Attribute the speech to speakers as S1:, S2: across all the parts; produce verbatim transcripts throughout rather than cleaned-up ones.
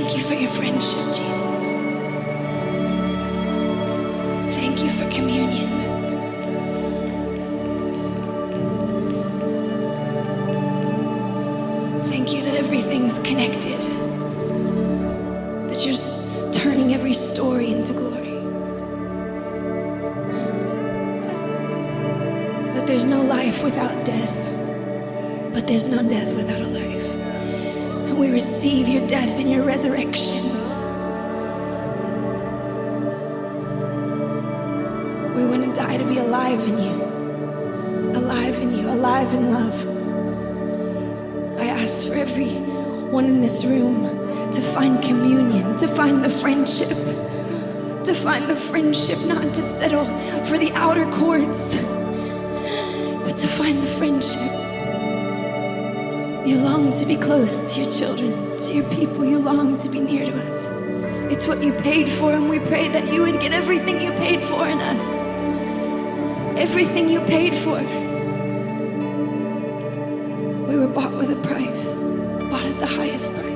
S1: Thank you for your friendship, Jesus. Thank you for communion. Thank you that everything's connected, that you're turning every story into glory, that there's no life without death, but there's no death without a life. And we receive your death and your resurrection. We want to die to be alive in you, alive in you, alive in love. I ask for everyone in this room to find communion, to find the friendship, to find the friendship, not to settle for the outer courts, but to find the friendship. You long to be close to your children, to your people. You long to be near to us. It's what you paid for, and we pray that you would get everything you paid for in us. Everything you paid for. We were bought with a price, bought at the highest price.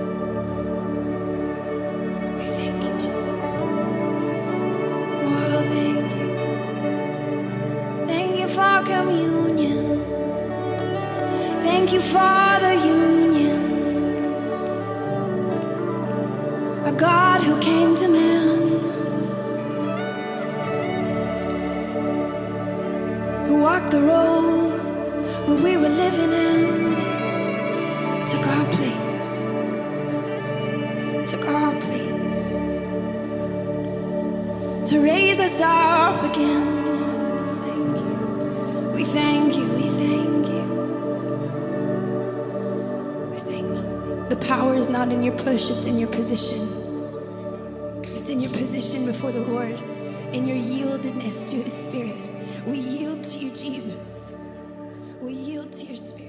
S1: We thank you, Jesus. Oh, thank you. Thank you for communion. Thank you for the union. A God who came to man, who walked the road where we were living in, took our place, took our place, to raise us up again. Thank you. We thank you, we thank you. We thank you. The power is not in your push, it's in your position. It's in your position before the Lord, in your yieldedness to His Spirit. We yield to you, Jesus. We yield to your Spirit.